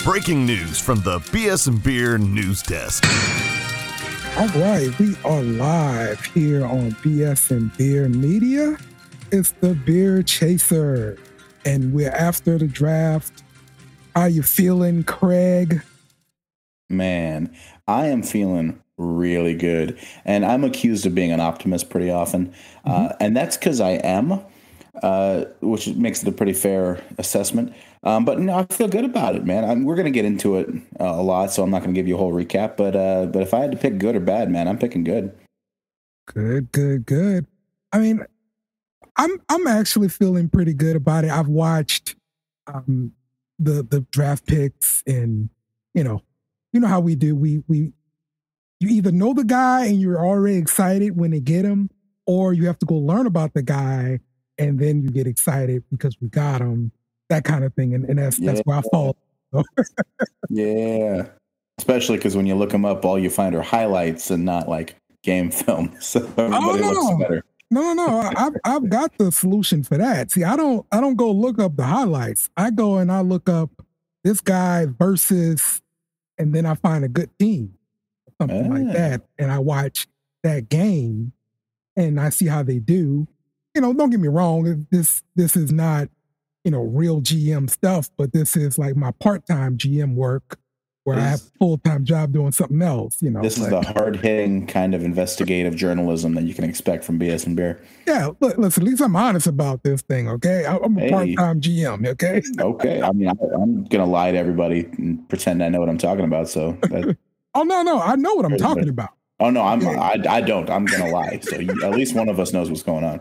Breaking news from the BS and Beer news desk. All right, we are live here on BS and Beer Media. It's the Beer Chaser, and we're after the draft. How you feeling, Craig? Man, I am feeling really good, and I'm accused of being an optimist pretty often, and that's because I am, which makes it a pretty fair assessment. But no, I feel good about it, man. We're going to get into it a lot, so I'm not going to give you a whole recap. But if I had to pick good or bad, man, I'm picking good. Good. I mean, I'm actually feeling pretty good about it. I've watched the draft picks, and you know how we do. You either know the guy and you're already excited when they get him, or you have to go learn about the guy and then you get excited because we got him. That kind of thing, and that's where I fall. Yeah, especially because when you look them up, all you find are highlights and not like game film. So everybody looks better. No. I've got the solution for that. See, I don't go look up the highlights. I go and I look up this guy versus, and then I find a good team, something like that, and I watch that game, and I see how they do. Don't get me wrong. This is not real GM stuff, but this is like my part-time GM work where I have a full-time job doing something else, This is the hard-hitting kind of investigative journalism that you can expect from BS and Beer. Yeah, listen, at least I'm honest about this thing, okay? I'm a part-time GM, okay? Okay, I mean, I'm going to lie to everybody and pretend I know what I'm talking about, so... Oh, no, I know what I'm talking about. Oh, no, I don't. I'm going to lie, so at least one of us knows what's going on.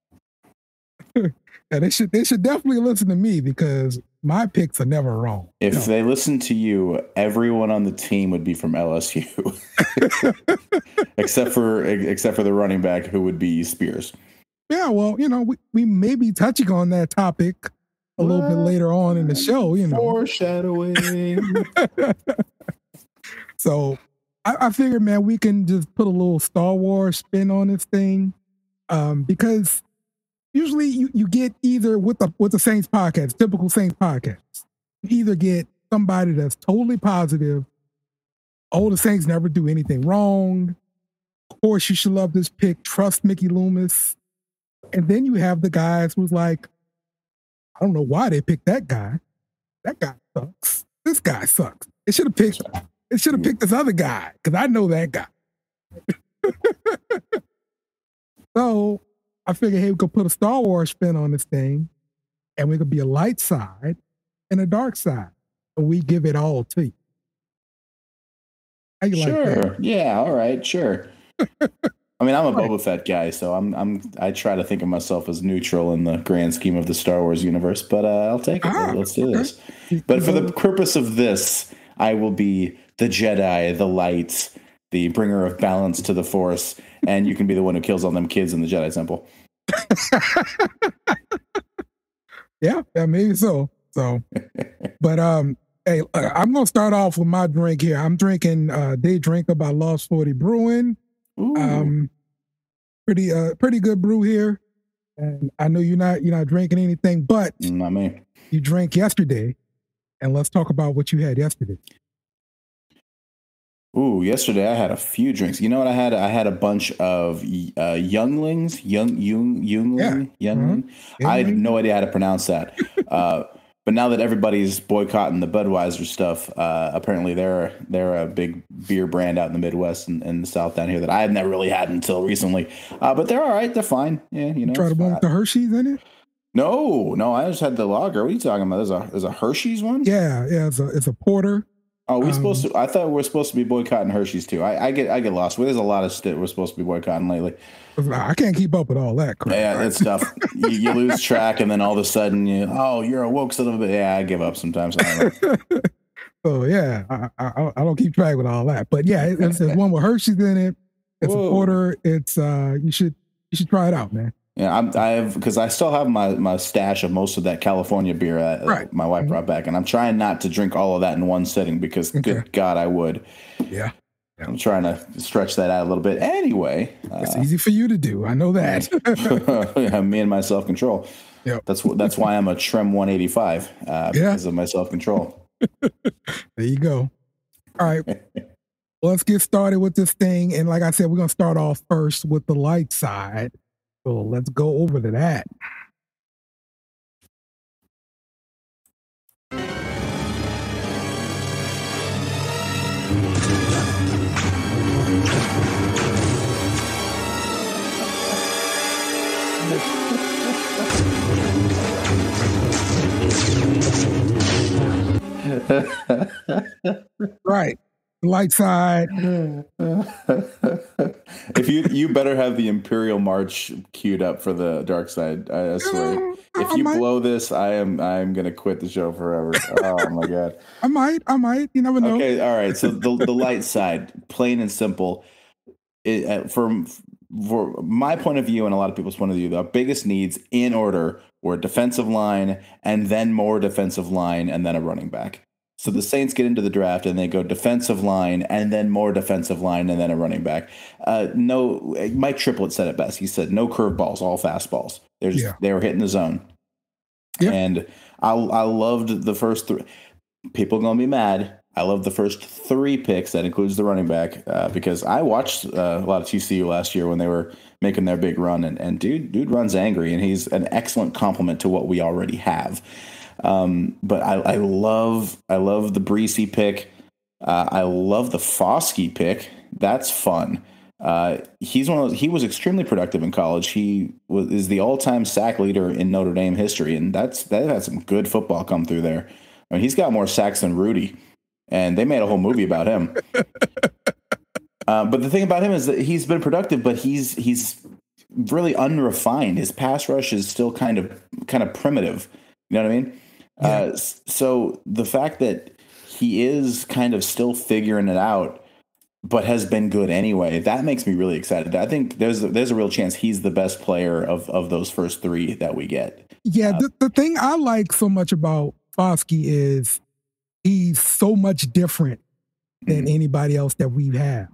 Yeah, they should definitely listen to me because my picks are never wrong. If they listen to you, everyone on the team would be from LSU, except for the running back who would be Spears. Yeah, well, we may be touching on that topic a little bit later on in the show. Foreshadowing. So I figured, man, we can just put a little Star Wars spin on this thing, because usually you get either with the Saints podcast, typical Saints podcast, you either get somebody that's totally positive, oh, the Saints never do anything wrong, of course you should love this pick, trust Mickey Loomis, and then you have the guys who's like, I don't know why they picked that guy sucks, this guy sucks, it should have picked this other guy because I know that guy. So I figured, hey, we could put a Star Wars spin on this thing, and we could be a light side and a dark side, and we give it all to you. How you like that? Yeah, all right, sure. I mean, I'm a Boba Fett guy, so I try to think of myself as neutral in the grand scheme of the Star Wars universe, but I'll take it. Let's do this. But for the purpose of this, I will be the Jedi, the light, the bringer of balance to the Force, and you can be the one who kills all them kids in the Jedi Temple. Yeah, maybe so. But hey, I'm gonna start off with my drink here. I'm drinking Day Drinker by Lost 40 Brewing. Pretty good brew here. And I know you're not drinking anything, but not me. You drank yesterday, and let's talk about what you had yesterday. Ooh, yesterday I had a few drinks. You know what I had? I had a bunch of younglings. Youngling. I had no idea how to pronounce that. But now that everybody's boycotting the Budweiser stuff, apparently they're a big beer brand out in the Midwest and the South down here that I had never really had until recently. But they're all right. They're fine. Yeah, Try the one with the Hershey's in it? No. I just had the lager. What are you talking about? There's a Hershey's one? Yeah. It's a porter. Oh, I thought we're supposed to be boycotting Hershey's too. I get lost. There's a lot of shit we're supposed to be boycotting lately. I can't keep up with all that crap. Yeah, it's tough. you lose track, and then all of a sudden, you're a woke son of a bit. Yeah, I give up sometimes. So yeah, I don't keep track with all that. But yeah, it's one with Hershey's in it. It's a porter. It's you should try it out, man. Yeah, because I still have my stash of most of that California beer that my wife brought back, and I'm trying not to drink all of that in one sitting because, good God, I would. Yeah. I'm trying to stretch that out a little bit. Anyway, it's easy for you to do. I know that. Yeah, me and my self-control. Yep. That's why I'm a Trem 185 because of my self-control. There you go. All right. Well, let's get started with this thing. And like I said, we're going to start off first with the light side. So let's go over to that. Right. Light side. If you better have the Imperial March queued up for the dark side. I swear. If you blow this, I'm gonna quit the show forever. Oh my god. I might. You never know. Okay, all right. So the light side, plain and simple. For my point of view and a lot of people's point of view, the biggest needs in order were defensive line and then more defensive line and then a running back. So the Saints get into the draft and they go defensive line and then more defensive line and then a running back. No, Mike Triplett said it best. He said no curveballs, all fastballs. They were hitting the zone. Yep. And I loved the first three. People are going to be mad. I love the first three picks. That includes the running back because I watched a lot of TCU last year when they were making their big run. And dude runs angry, and he's an excellent complement to what we already have. But I love the Breesy pick. I love the Foskey pick. That's fun. He was extremely productive in college. He is the all-time sack leader in Notre Dame history, and that had some good football come through there. I mean, he's got more sacks than Rudy, and they made a whole movie about him. But the thing about him is that he's been productive, but he's really unrefined. His pass rush is still kind of primitive. You know what I mean? Yeah. So the fact that he is kind of still figuring it out, but has been good anyway, that makes me really excited. I think there's a real chance he's the best player of those first three that we get. Yeah, the thing I like so much about Foskey is he's so much different than anybody else that we've had.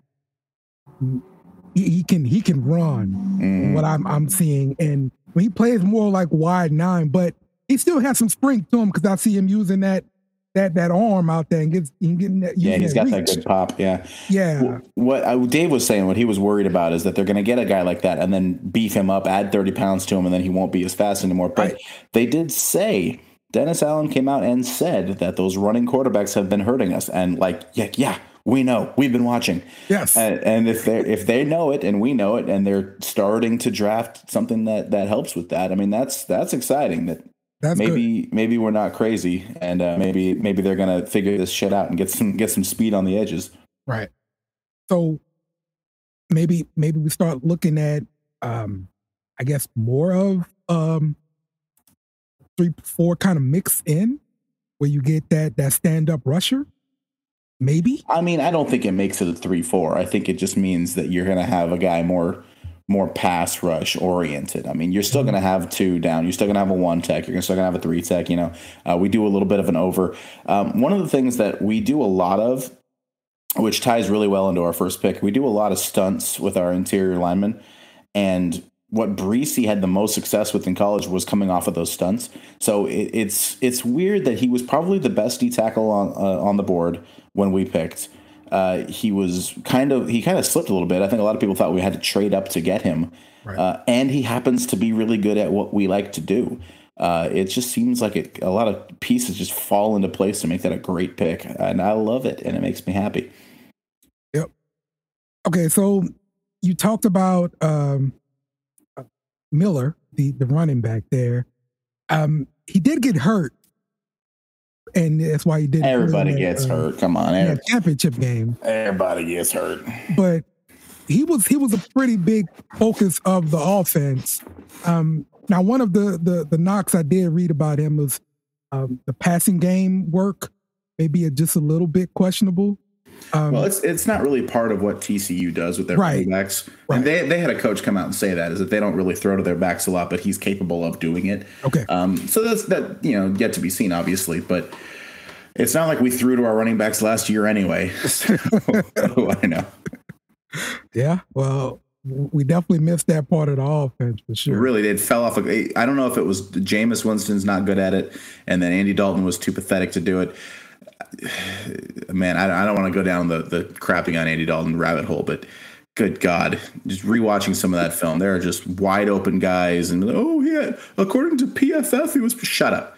He can run, what I'm seeing, and when he plays more like wide nine, but he still has some strength to him because I see him using that arm out there and getting that. Yeah, he's got that good pop. Yeah, yeah. What Dave was saying, what he was worried about is that they're going to get a guy like that and then beef him up, add 30 pounds to him, and then he won't be as fast anymore. But They did say, Dennis Allen came out and said that those running quarterbacks have been hurting us, and yeah, we know, we've been watching. Yes, and if they know it and we know it, and they're starting to draft something that helps with that, I mean that's exciting. That's maybe we're not crazy, and maybe they're gonna figure this shit out and get some speed on the edges. Right. So maybe we start looking at I guess more of 3-4 kind of mix in where you get that stand up rusher. Maybe. I mean, I don't think it makes it a 3-4. I think it just means that you're gonna have a guy more pass rush oriented. I mean, you're still going to have 2 down. You're still going to have a 1 tech. You're still going to have a 3 tech. You know, we do a little bit of an over. One of the things that we do a lot of, which ties really well into our first pick, we do a lot of stunts with our interior linemen. And what Breesy had the most success with in college was coming off of those stunts. So it's weird that he was probably the best D tackle on the board when we picked. He kind of slipped a little bit. I think a lot of people thought we had to trade up to get him. Right. And he happens to be really good at what we like to do. It just seems like a lot of pieces just fall into place to make that a great pick. And I love it, and it makes me happy. Yep. Okay, so you talked about Miller, the running back there. He did get hurt. And that's why he didn't. Everybody gets hurt. Come on, that championship game. Everybody gets hurt. But he was a pretty big focus of the offense. Now, one of the knocks I did read about him was the passing game work, maybe just a little bit questionable. Well, it's not really part of what TCU does with their running backs. Right. And they had a coach come out and say that, is that they don't really throw to their backs a lot, but he's capable of doing it. Okay. So that's yet to be seen, obviously, but it's not like we threw to our running backs last year anyway. So I know. Yeah. Well, we definitely missed that part of the offense for sure. We really did. Fell off. I don't know if it was Jameis Winston's not good at it, and then Andy Dalton was too pathetic to do it. man, I don't want to go down the crapping on Andy Dalton rabbit hole, but good God, just rewatching some of that film, there are just wide open guys, and according to PFF, he was shut up.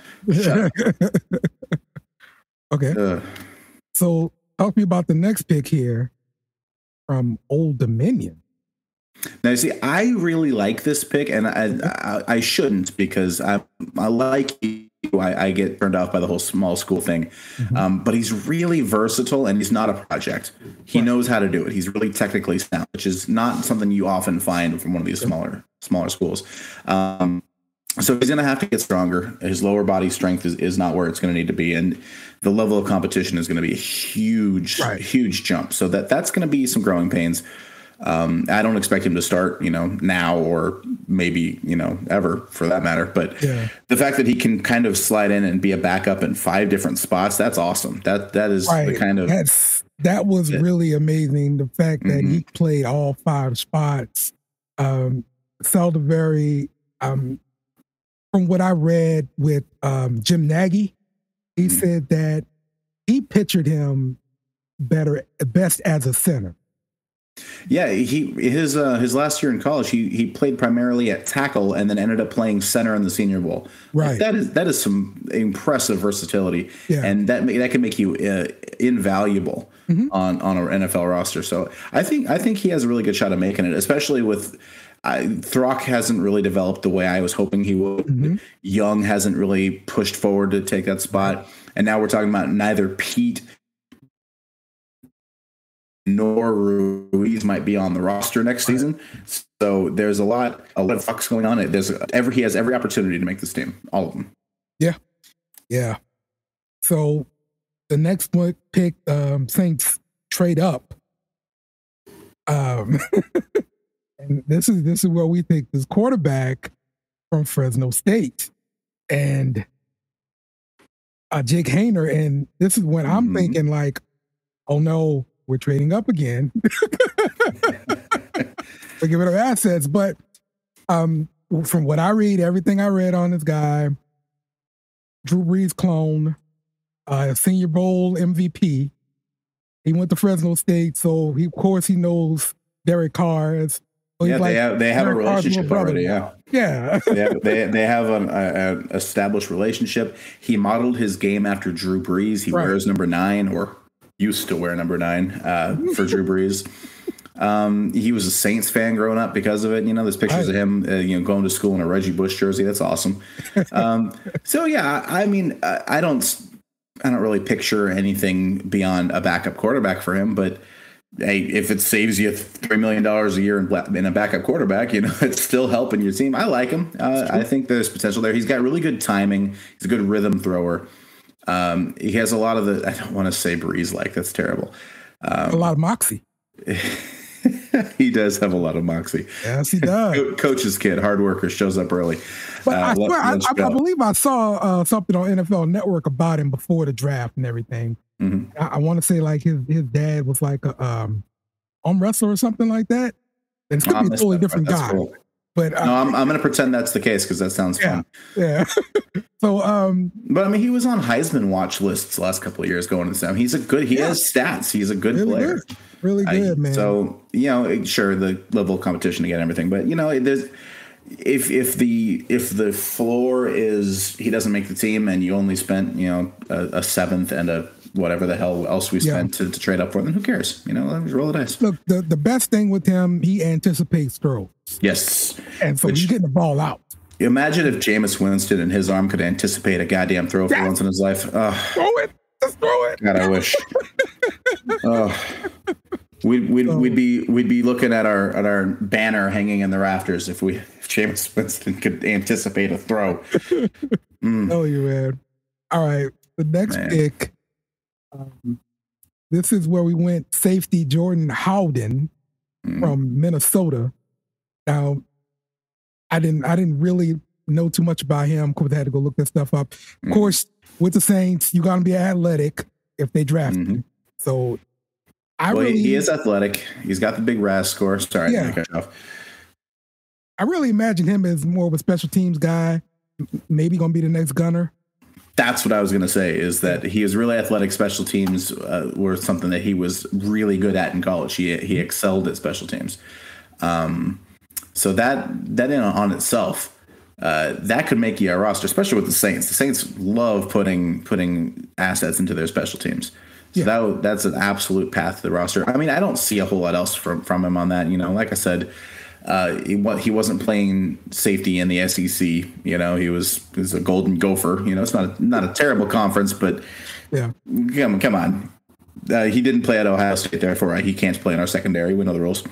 Okay. So talk to me about the next pick here from Old Dominion. Now, see, I really like this pick, and I shouldn't, because I like you. I get turned off by the whole small school thing. But he's really versatile, and he's not a project. He knows how to do it. He's really technically sound, which is not something you often find from one of these smaller schools. So he's going to have to get stronger. His lower body strength is not where it's going to need to be, and the level of competition is going to be a huge jump. So that's going to be some growing pains. I don't expect him to start, now or maybe, ever for that matter. But the fact that he can kind of slide in and be a backup in 5 different spots, that's awesome. That is the kind of that was really amazing. The fact that he played all 5 spots. Felt very from what I read with Jim Nagy, he said that he pictured him best as a center. Yeah, his last year in college, he played primarily at tackle and then ended up playing center in the Senior Bowl. Right, that is some impressive versatility, and that can make you invaluable on an NFL roster. So I think he has a really good shot at making it, especially with. Throck hasn't really developed the way I was hoping he would. Young hasn't really pushed forward to take that spot, and now we're talking about neither Pete nor Ruiz might be on the roster next season. So there's a lot of fucks going on. He has every opportunity to make this team, all of them. Yeah. So the next one pick, Saints trade up. And this is where we pick this quarterback from Fresno State and Jake Haener. And this is when I'm thinking like, oh no, we're trading up again. We're giving up assets. But from what I read, everything I read on this guy, Drew Brees clone, Senior Bowl MVP. He went to Fresno State, so of course he knows Derek Carr. So they have a relationship already. Yeah. They have an established relationship. He modeled his game after Drew Brees. He wears number 9, or used to wear number 9 for Drew Brees. He was a Saints fan growing up because of it. There's pictures of him, going to school in a Reggie Bush jersey. That's awesome. So yeah, I mean, I don't really picture anything beyond a backup quarterback for him, but. Hey, if it saves you $3 million a year in a backup quarterback, it's still helping your team. I like him. I think there's potential there. He's got really good timing. He's a good rhythm thrower. He has a lot of I don't want to say Breeze-like. That's terrible. A lot of moxie. He does have a lot of moxie. Yes, he does. Coach's kid, hard worker, shows up early. But I swear, I believe I saw something on NFL Network about him before the draft and everything. I want to say like his dad was like a arm wrestler or something like that. And it could be a totally different guy. Cool. But no, I'm going to pretend that's the case because that sounds fun. Yeah. So, but I mean, he was on Heisman watch lists the last couple of years going to Sam. He's he has stats. He's a good player. Really good, man. So, sure, the level of competition again, everything, but there's. If the floor is he doesn't make the team and you only spent a 7th and a whatever the hell else we spent to trade up for, then who cares? Let's roll the dice. Look, the best thing with him, he anticipates throws. Yes, and so he's getting the ball out. Imagine if Jameis Winston and his arm could anticipate a goddamn throw for once in his life. Throw it, just throw it. God, I wish. We'd be looking at our banner hanging in the rafters if Jameis Winston could anticipate a throw. Oh, you man! All right, the next pick. This is where we went safety Jordan Howden from Minnesota. Now, I didn't really know too much about him. Of course, I had to go look that stuff up. Of course, with the Saints, you got to be athletic if they draft you. So. He is athletic. He's got the big RAS score. Sorry, I really imagine him as more of a special teams guy. Maybe going to be the next gunner. That's what I was going to say, is that he is really athletic. Special teams were something that he was really good at in college. He excelled at special teams. So that in on itself, that could make you a roster, especially with the Saints. The Saints love putting assets into their special teams. So that's an absolute path to the roster. I mean, I don't see a whole lot else from him on that. Like I said, he wasn't playing safety in the SEC. He was a Golden Gopher. It's not a terrible conference, but come on. He didn't play at Ohio State, therefore he can't play in our secondary. We know the rules.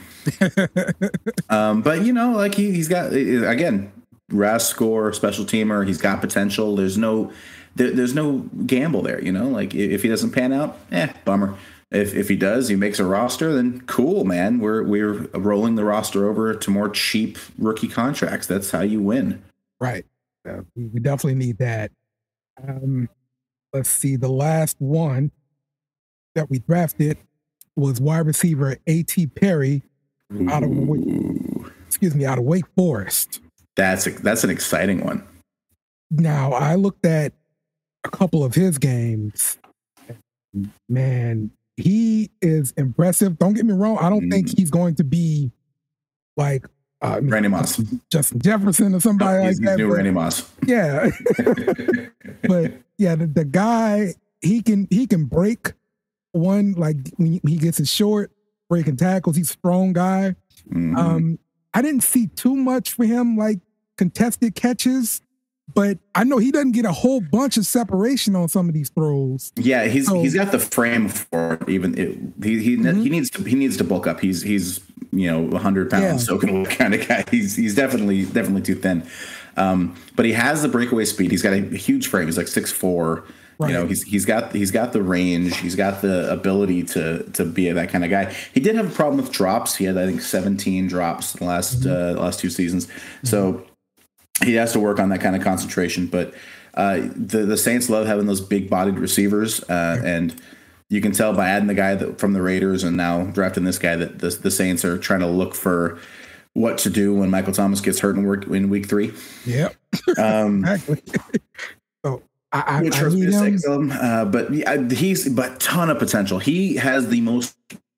But he's got, again, RAS score, special teamer. He's got potential. There's no gamble there. If he doesn't pan out, bummer. If he does, he makes a roster, then cool, man. We're rolling the roster over to more cheap rookie contracts. That's how you win. Right. We definitely need that. Let's see. The last one that we drafted was wide receiver A.T. Perry out of Wake Forest. That's an exciting one. Now, I looked at a couple of his games. Man, he is impressive. Don't get me wrong. I don't think he's going to be like Randy Moss, Justin Jefferson, or somebody like that. New Randy Moss. Yeah, but yeah, the guy, he can break one, like when he gets his short breaking tackles. He's a strong guy. Mm-hmm. I didn't see too much for him, like contested catches. But I know he doesn't get a whole bunch of separation on some of these throws. Yeah, he's got the frame for it. He needs to bulk up. He's 100 pounds, so kind of guy. He's definitely too thin. But he has the breakaway speed. He's got a huge frame. He's like 6'4". Right. He's got the range. He's got the ability to be that kind of guy. He did have a problem with drops. He had, I think, 17 drops in the last 2 seasons. Mm-hmm. So he has to work on that kind of concentration, but the Saints love having those big-bodied receivers, and you can tell by adding the guy from the Raiders and now drafting this guy that the Saints are trying to look for what to do when Michael Thomas gets hurt in week 3. Yep. Exactly. So I need him. But ton of potential. He has the most.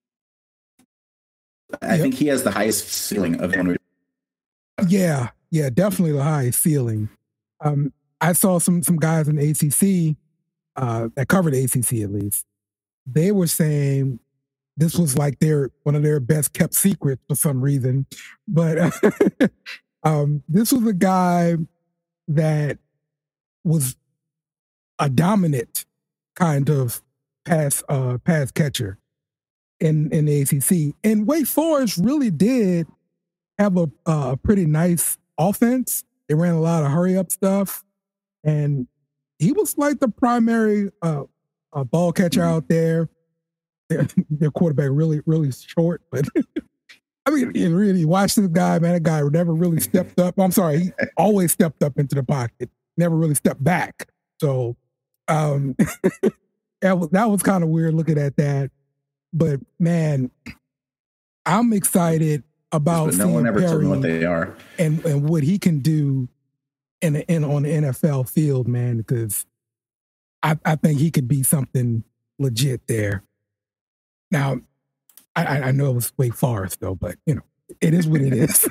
I think he has the highest ceiling of anyone. Yeah, definitely the highest ceiling. I saw some guys in the ACC that covered the ACC at least. They were saying this was like one of their best kept secrets for some reason. But this was a guy that was a dominant kind of pass catcher in the ACC. And Wake Forest really did have a pretty nice offense. They ran a lot of hurry up stuff, and he was like the primary ball catcher out there. Their quarterback really, really short, but I mean, you really watch this guy, man. That guy never really stepped up. I'm sorry, he always stepped up into the pocket, never really stepped back. So that was kind of weird looking at that. But man, I'm excited about no one ever told me what they are and what he can do on the NFL field, man, because I think he could be something legit there. Now, I know it was Wake Forest though, but it is what it is.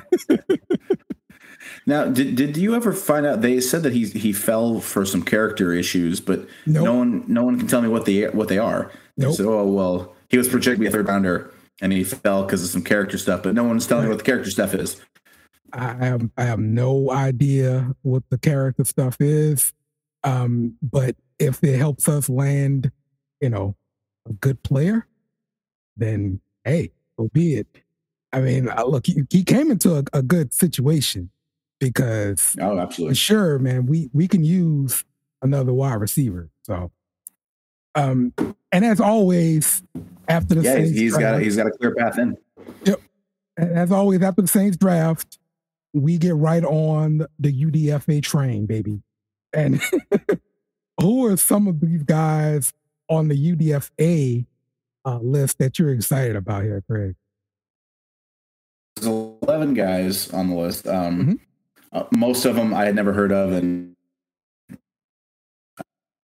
Now, did you ever find out? They said that he fell for some character issues, but no one can tell me what they are. Nope. So, well, he was projected to be a third rounder, and he fell because of some character stuff, but no one's telling me what the character stuff is. I have no idea what the character stuff is, but if it helps us land, a good player, then hey, so be it. I mean, look, he came into a good situation because absolutely, for sure, man, we can use another wide receiver. So, and as always, after the Saints he's got a clear path in. Yep. And as always, after the Saints draft, we get right on the UDFA train, baby. And who are some of these guys on the UDFA list that you're excited about here, Craig? There's 11 guys on the list. Most of them I had never heard of, and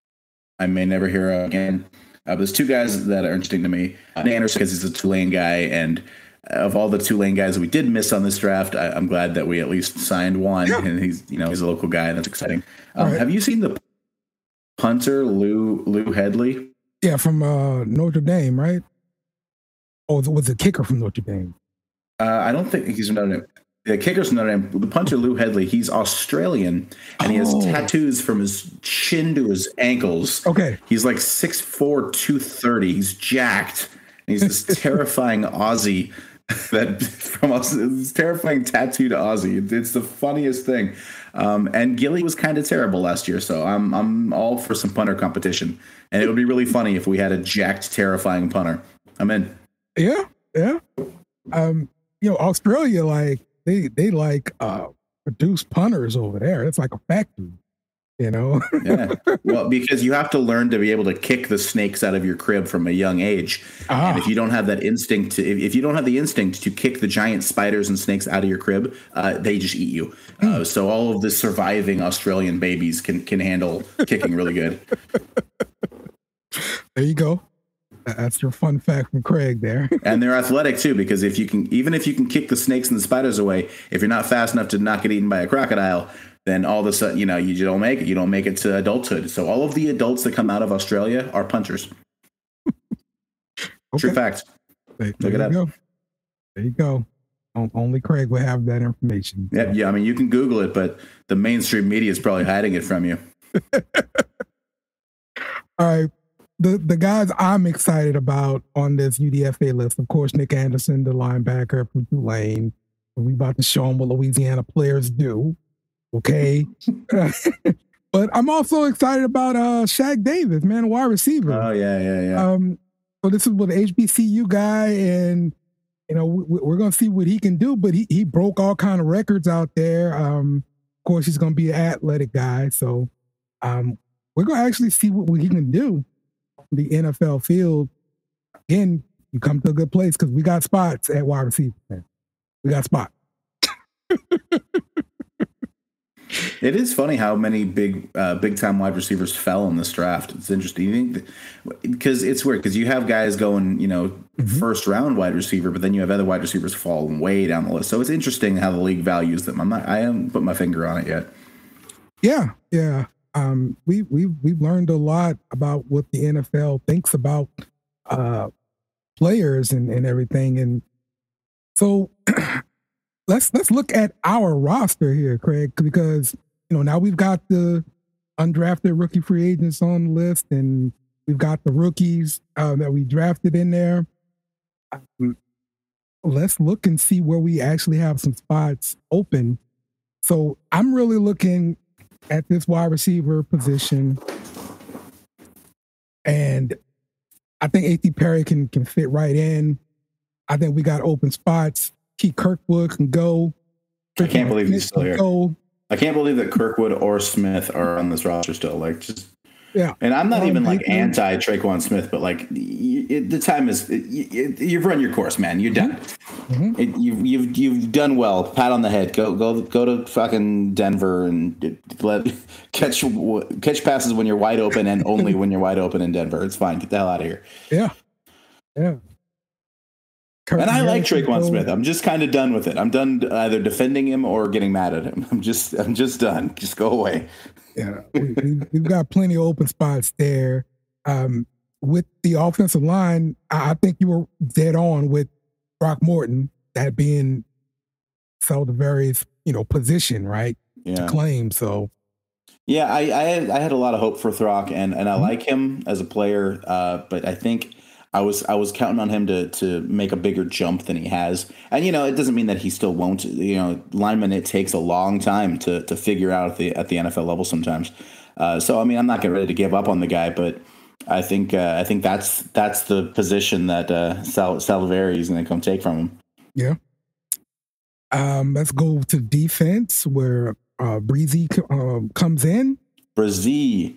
I may never hear again. There's two guys that are interesting to me. Anderson, because he's a Tulane guy, and of all the Tulane guys we did miss on this draft, I'm glad that we at least signed one, and he's a local guy, and that's exciting. Right. Have you seen the punter Lou Headley? Yeah, from Notre Dame, right? Oh, was the kicker from Notre Dame? I don't think he's from Notre Dame. The kicker's from Notre Dame. The punter Lou Headley, he's Australian, and he has tattoos from his chin to his ankles. Okay. He's like 6'4", 230. He's jacked. And he's this terrifying Aussie that from us, this terrifying tattooed Aussie. It's the funniest thing. And Gilly was kind of terrible last year, so I'm all for some punter competition. And it would be really funny if we had a jacked, terrifying punter. I'm in. Yeah. Australia, like they produce punters over there. It's like a factory, Yeah. Well, because you have to learn to be able to kick the snakes out of your crib from a young age. And if you don't have that instinct, if you don't have the instinct to kick the giant spiders and snakes out of your crib, they just eat you. So all of the surviving Australian babies can handle kicking really good. There you go. That's your fun fact from Craig there. And they're athletic too, because if you can kick the snakes and the spiders away, if you're not fast enough to not get eaten by a crocodile, then all of a sudden, you don't make it. You don't make it to adulthood. So all of the adults that come out of Australia are punters. Okay. True fact. Look it up. There you go. Only Craig will have that information. So. Yeah. I mean, you can Google it, but the mainstream media is probably hiding it from you. All right. The guys I'm excited about on this UDFA list, of course, Nick Anderson, the linebacker from Tulane. We about to show them what Louisiana players do. Okay. But I'm also excited about Shaq Davis, man, wide receiver. Oh, yeah. So this is with an HBCU guy, and, we're going to see what he can do, but he broke all kind of records out there. Of course, he's going to be an athletic guy. So we're going to actually see what he can do. The NFL field. Again, you come to a good place because we got spots at wide receiver. Man. We got spots. It is funny how many big time wide receivers fell in this draft. It's interesting because it's weird because you have guys going, first round wide receiver, but then you have other wide receivers falling way down the list. So it's interesting how the league values them. I haven't put my finger on it yet. Yeah. We've learned a lot about what the NFL thinks about players and everything, and so let's look at our roster here, Craig, because now we've got the undrafted rookie free agents on the list, and we've got the rookies that we drafted in there. Let's look and see where we actually have some spots open. So I'm really looking at this wide receiver position, and I think A.T. Perry can fit right in. I think we got open spots. Keith Kirkwood can go. I can't believe he's still here. I can't believe that Kirkwood or Smith are on this roster still. Yeah. And I'm not even anti Traquan Smith, but the time is you've run your course, man. You're done. Mm-hmm. You've done well. Pat on the head. Go to fucking Denver and catch passes when you're wide open and only when you're wide open in Denver. It's fine. Get the hell out of here. Yeah. And I like Traquan Smith. I'm just kind of done with it. I'm done either defending him or getting mad at him. I'm just done. Just go away. Yeah, we've got plenty of open spots there. With the offensive line, I think you were dead on with Throckmorton, that being Saldivary's, position, right? Yeah. To claim. So, yeah, I had a lot of hope for Throck, and I like him as a player, but I think I was counting on him to make a bigger jump than he has. And, it doesn't mean that he still won't. Linemen, it takes a long time to figure out at the NFL level sometimes. So, I mean, I'm not getting ready to give up on the guy, but I think that's the position that Salivary is going to come take from him. Yeah. Let's go to defense where Breezy comes in. Breezy.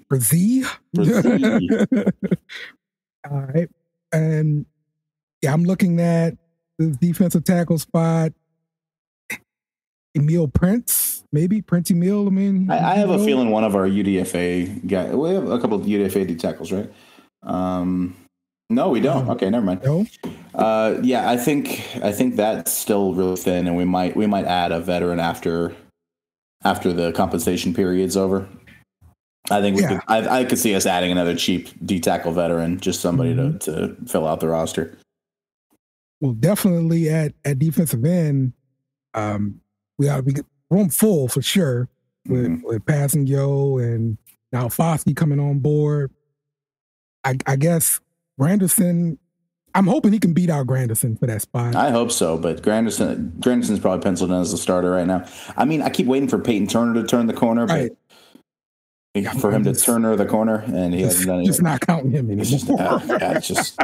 All right. And I'm looking at the defensive tackle spot. Emil Prince, maybe Prince Emil. I mean, I have a feeling one of our UDFA guys. We have a couple of UDFA D tackles, right? No, we don't. Okay, never mind. No. Yeah, I think that's still really thin, and we might add a veteran after the compensation period's over. I think I could see us adding another cheap D tackle veteran, just somebody to fill out the roster. Well, definitely at defensive end, we ought to be room full for sure with Passing Yo and now Foskey coming on board. I guess Granderson, I'm hoping he can beat out Granderson for that spot. I hope so, but Granderson's probably penciled in as a starter right now. I mean, I keep waiting for Peyton Turner to turn the corner, but for him to Turner the corner, and he hasn't done it. Just not counting him anymore. It's just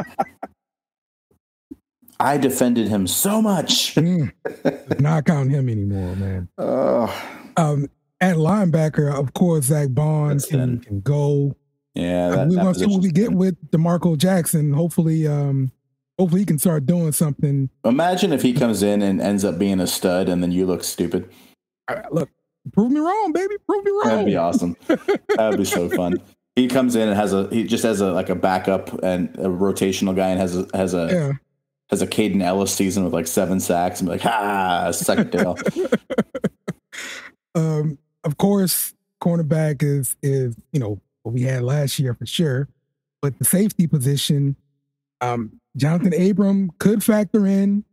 I defended him so much. Not counting him anymore, man. At linebacker, of course, Zach Bond can go. Yeah, we want to see what we get with DeMarco Jackson. Hopefully he can start doing something. Imagine if he comes in and ends up being a stud, and then you look stupid. Look, prove me wrong, baby. Prove me wrong. That'd be awesome. That'd be so fun. He comes in and he just has a backup and a rotational guy, and has a Caden Ellis season with like 7 sacks, and be like, suck it down. Of course, cornerback is what we had last year for sure, but the safety position, Jonathan Abram could factor in,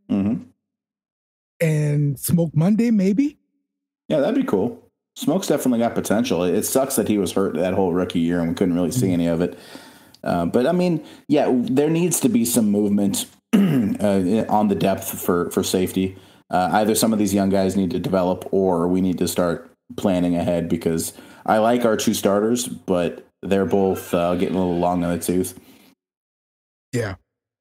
and Smoke Monday maybe. Yeah, that'd be cool. Smoke's definitely got potential. It sucks that he was hurt that whole rookie year and we couldn't really see any of it. But I mean, there needs to be some movement on the depth for safety. Either some of these young guys need to develop, or we need to start planning ahead, because I like our 2 starters, but they're both getting a little long in the tooth. Yeah.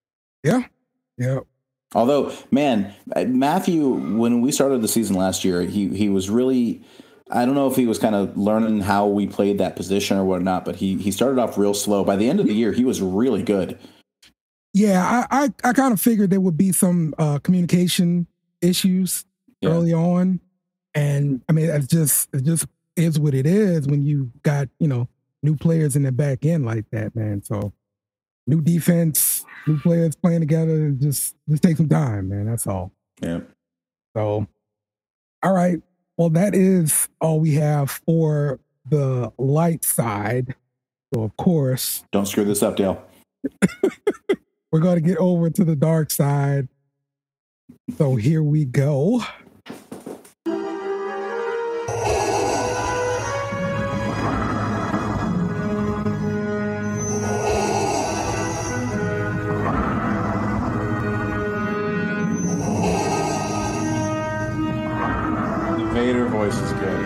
Although, man, Matthew, when we started the season last year, he was really, I don't know if he was kind of learning how we played that position or whatnot, but he started off real slow. By the end of the year, he was really good. Yeah, I kind of figured there would be some communication issues early on. And I mean, it just is what it is when you got, new players in the back end like that, man. So new defense, new players playing together, just take some time, man. That's all. Yeah. So, all right. Well, that is all we have for the light side. So, of course, don't screw this up, Dale. We're going to get over to the dark side. So here we go. Vader voice is good.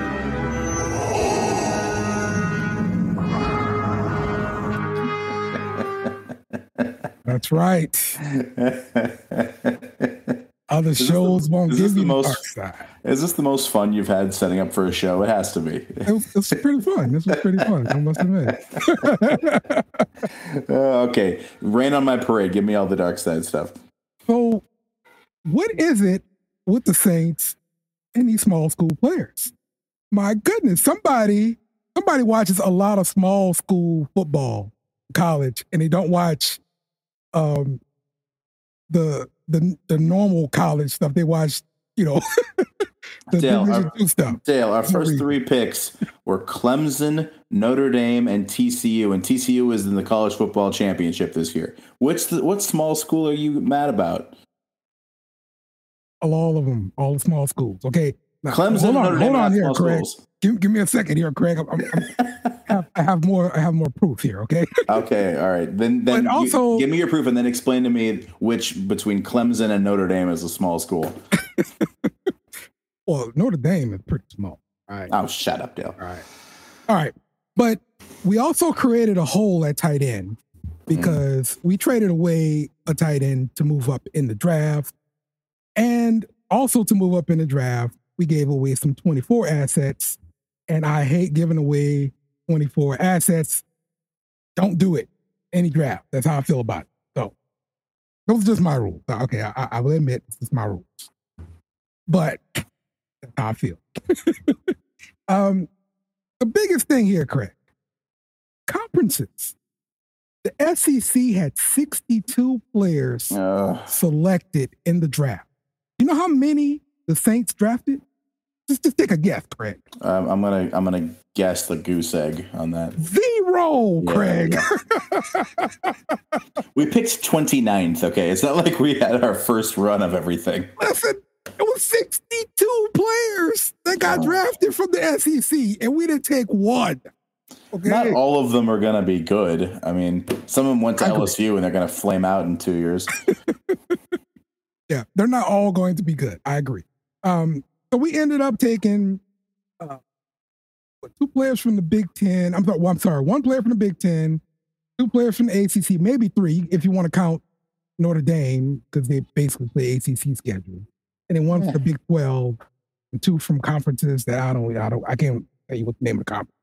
That's right. Other shows won't give you the dark side. Is this the most fun you've had setting up for a show? It has to be. It's pretty fun. This was pretty fun, I must admit. Okay. Rain on my parade. Give me all the dark side stuff. So, what is it with the Saints and these small school players? My goodness, somebody watches a lot of small school football, college, and they don't watch the normal college stuff. They watch, the Division II stuff. Dale, our first 3 picks were Clemson, Notre Dame, and TCU. And TCU is in the college football championship this year. What small school are you mad about? All of them, all the small schools. Okay. Now, Clemson, hold on here, Craig. Schools. Give me a second here, Craig. I have more proof here. Okay. Okay. All right. Then also, give me your proof, and then explain to me which between Clemson and Notre Dame is a small school. Well, Notre Dame is pretty small. All right. Oh, shut up, Dale. All right. But we also created a hole at tight end because we traded away a tight end to move up in the draft, and also to move up in the draft, we gave away some 24 assets. And I hate giving away 24 assets. Don't do it. Any draft. That's how I feel about it. So those are just my rules. Okay, I will admit it's just my rules. But that's how I feel. The biggest thing here, Craig, conferences. The SEC had 62 players selected in the draft. You know how many the Saints drafted? Just take a guess, Craig. I'm gonna guess the goose egg on that. 0, Craig. Yeah. We picked 29th. Okay, it's not like we had our first run of everything. Listen, it was 62 players that got drafted from the SEC, and we didn't take one. Okay. Not all of them are going to be good. I mean, some of them went to LSU and they're going to flame out in 2 years. Yeah, they're not all going to be good. I agree. So we ended up taking 2 players from the Big Ten. I'm sorry, 1 player from the Big Ten, 2 players from the ACC, maybe 3 if you want to count Notre Dame because they basically play ACC schedule, and then 1 from the Big 12, and 2 from conferences that I can't tell you what the name of the conference.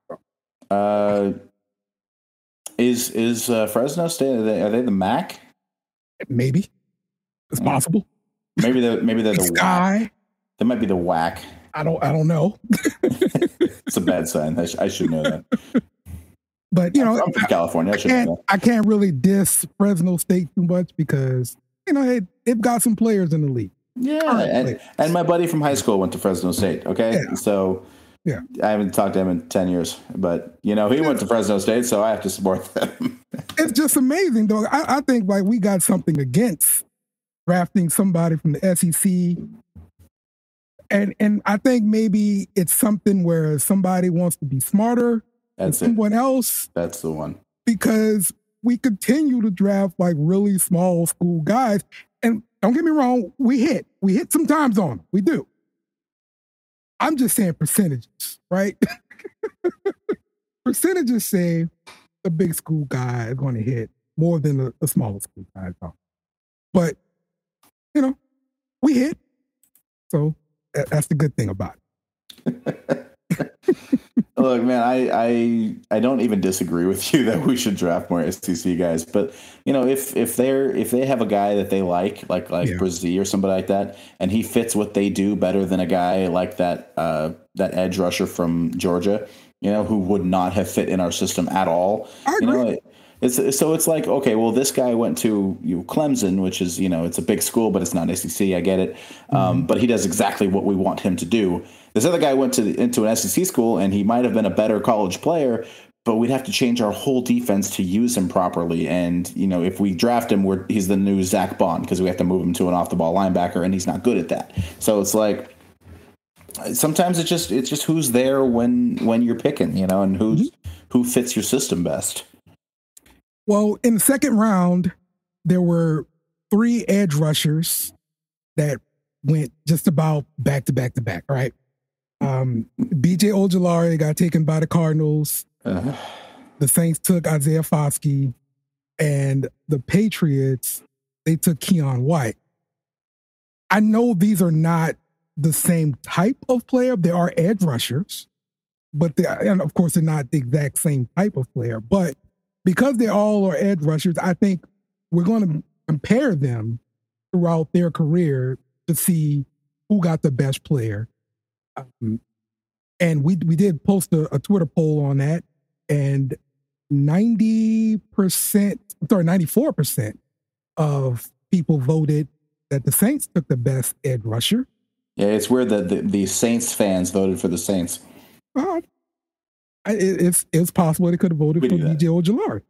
Is Fresno State? Are they the MAC? Maybe it's possible. Maybe they're the Sky. WAC. They might be the WAC. I don't know. It's a bad sign. I should know that. But I'm from California. I can't really diss Fresno State too much because they've got some players in the league. Yeah, and my buddy from high school went to Fresno State. Okay, so. Yeah, I haven't talked to him in 10 years, but he went to Fresno State, so I have to support them. It's just amazing, though. I think we got something against drafting somebody from the SEC, and I think maybe it's something where somebody wants to be smarter than someone else. That's the one. Because we continue to draft really small school guys, and don't get me wrong, we hit sometimes on them. We do. I'm just saying percentages, right? Percentages say the big school guy is going to hit more than the smaller school guy. But, we hit. So that's the good thing about it. Look, man, I don't even disagree with you that we should draft more SEC guys. But if they have a guy that they like Brazee or somebody like that, and he fits what they do better than a guy like that edge rusher from Georgia, who would not have fit in our system at all. I agree. It's like, okay, well, this guy went to Clemson, which is it's a big school, but it's not SEC. I get it, but he does exactly what we want him to do. This other guy went into an SEC school, and he might have been a better college player, but we'd have to change our whole defense to use him properly. And if we draft him, he's the new Zach Bond because we have to move him to an off-the-ball linebacker, and he's not good at that. So it's like sometimes it's just who's there when you're picking, and who fits your system best. Well, in the second round, there were 3 edge rushers that went just about back to back to back, right? BJ Ojulari got taken by the Cardinals. The Saints took Isaiah Foskey, and the Patriots, they took Keon White. I know these are not the same type of player. They are edge rushers, and of course, they're not the exact same type of player. But because they all are edge rushers, I think we're going to compare them throughout their career to see who got the best player. And we did post a Twitter poll on that, and 94% of people voted that the Saints took the best edge rusher. Yeah, it's weird that the Saints fans voted for the Saints. It's possible they could have voted for BJ Ojulari,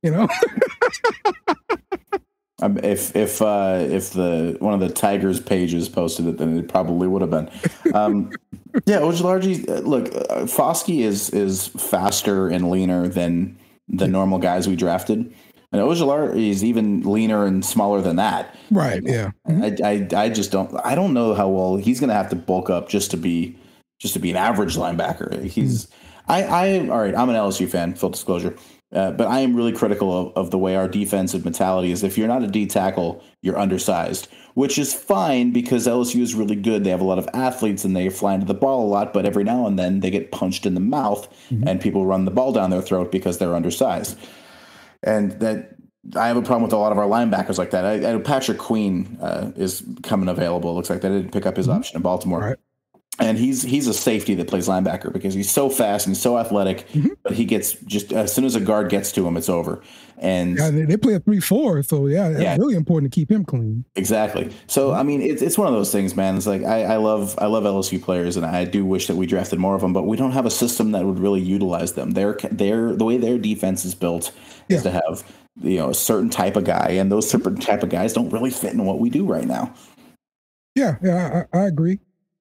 If the one of the Tigers pages posted it, then it probably would have been. Yeah, Ojulari. Look, Foskey is faster and leaner than the normal guys we drafted, and Ojulari is even leaner and smaller than that. Right. Yeah. I just don't. I don't know how well he's going to have to bulk up just to be an average linebacker. He's. All right. I'm an LSU fan. Full disclosure. But I am really critical of the way our defensive mentality is. If you're not a D tackle, you're undersized, which is fine because LSU is really good. They have a lot of athletes and they fly into the ball a lot, but every now and then they get punched in the mouth and people run the ball down their throat because they're undersized. And that I have a problem with a lot of our linebackers like that. Patrick Queen is coming available. It looks like they didn't pick up his option in Baltimore. Right. And he's a safety that plays linebacker because he's so fast and so athletic, but he gets just as soon as a guard gets to him, it's over. And they play a 3-4, so it's really important to keep him clean. Exactly. So I mean, it's one of those things, man. It's like I love LSU players, and I do wish that we drafted more of them, but we don't have a system that would really utilize them. They're the way their defense is built is to have a certain type of guy, and those certain type of guys don't really fit in what we do right now. Yeah, I agree.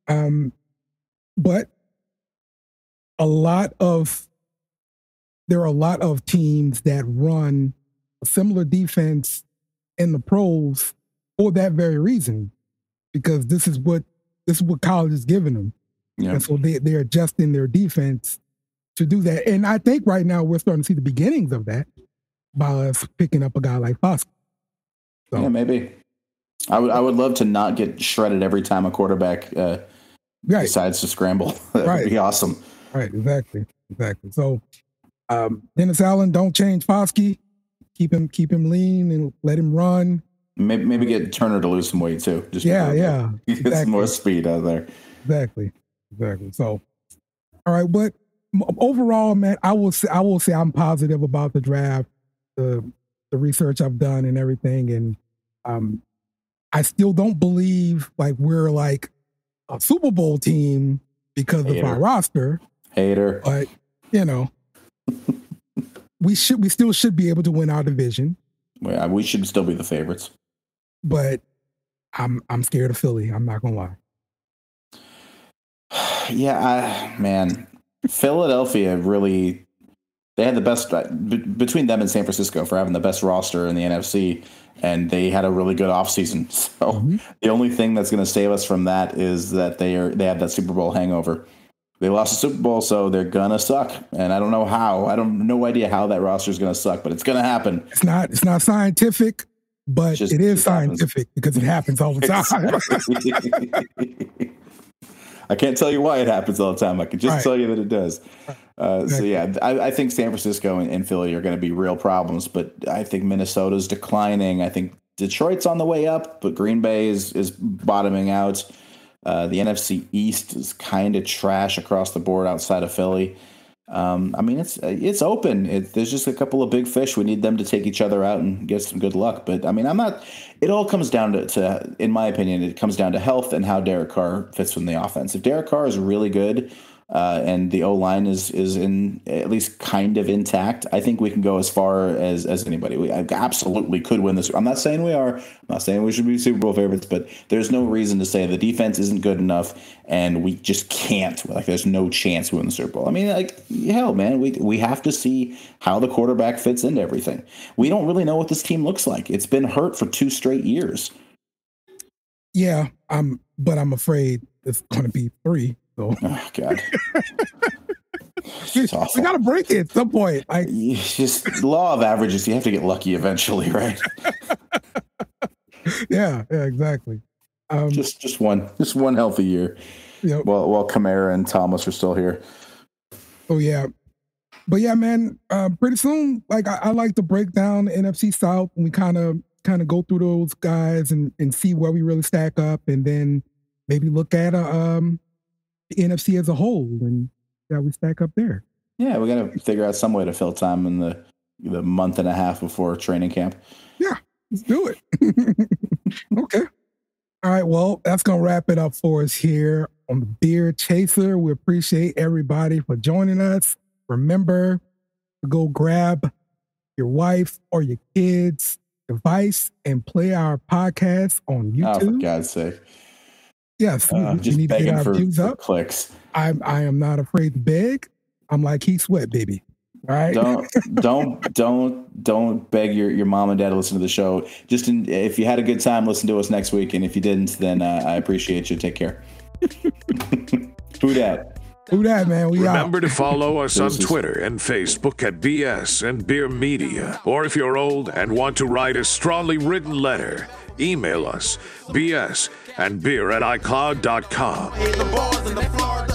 But there are a lot of teams that run a similar defense in the pros for that very reason, because this is what college is giving them. Yeah. And so they're adjusting their defense to do that. And I think right now we're starting to see the beginnings of that by us picking up a guy like Foskey. So, yeah, maybe. I would love to not get shredded every time a quarterback decides to scramble. That would be awesome. Right, exactly. So, Dennis Allen, don't change Foskey. Keep him lean and let him run. Maybe get Turner to lose some weight too. Just get some more speed out there. Exactly. So, all right, but overall, man, I will say I'm positive about the draft, the research I've done and everything, and I still don't believe like we're like a Super Bowl team because of our roster. Hater. But, we still should be able to win our division. Yeah, we should still be the favorites. But I'm scared of Philly. I'm not going to lie. Yeah, man. Philadelphia really, they had the best, between them and San Francisco for having the best roster in the NFC, and they had a really good offseason. So the only thing that's going to save us from that is that they have that Super Bowl hangover. They lost the Super Bowl, so they're going to suck. And I don't know how. I don't no idea how that roster is going to suck, but it's going to happen. It's not scientific, but it is scientific because it happens all the time. I can't tell you why it happens all the time. I can just tell you that it does. So, yeah, I think San Francisco and Philly are going to be real problems, but I think Minnesota's declining. I think Detroit's on the way up, but Green Bay is bottoming out. The NFC East is kind of trash across the board outside of Philly. I mean, it's open. There's just a couple of big fish. We need them to take each other out and get some good luck. But I mean, it all comes down to, in my opinion, it comes down to health and how Derek Carr fits in the offense. If Derek Carr is really good, and the O-line is in at least kind of intact, I think we can go as far as anybody. We absolutely could win this. I'm not saying we are. I'm not saying we should be Super Bowl favorites, but there's no reason to say the defense isn't good enough and we just can't. Like, there's no chance we win the Super Bowl. I mean, like, hell, man, we have to see how the quarterback fits into everything. We don't really know what this team looks like. It's been hurt for 2 straight years. Yeah, but I'm afraid it's going to be 3. So. Oh, God. we got to break it at some point. It's just law of averages. You have to get lucky eventually, right? Yeah, exactly. Just one healthy year. Yep. While Kamara and Thomas are still here. Oh yeah, but yeah, man. Pretty soon, like I like to break down the NFC South, and we kind of go through those guys and see where we really stack up, and then maybe look at the NFC as a whole and how we stack up there. Yeah, we got to figure out some way to fill time in the month and a half before training camp. Yeah, let's do it. Okay. All right, well, that's going to wrap it up for us here on the Beer Chaser. We appreciate everybody for joining us. Remember to go grab your wife or your kid's device and play our podcast on YouTube. Oh, for God's sake. Yes, we need to get our views up. Clicks. I am not afraid to beg. I'm like Keith Sweat, baby. All right. Don't beg your mom and dad to listen to the show. If you had a good time, listen to us next week, and if you didn't, then I appreciate you. Take care. Who dat? Who dat, man? Remember to follow us on Twitter and Facebook at BS and Beer Media. Or if you're old and want to write a strongly written letter, email us bsandbeer@icloud.com.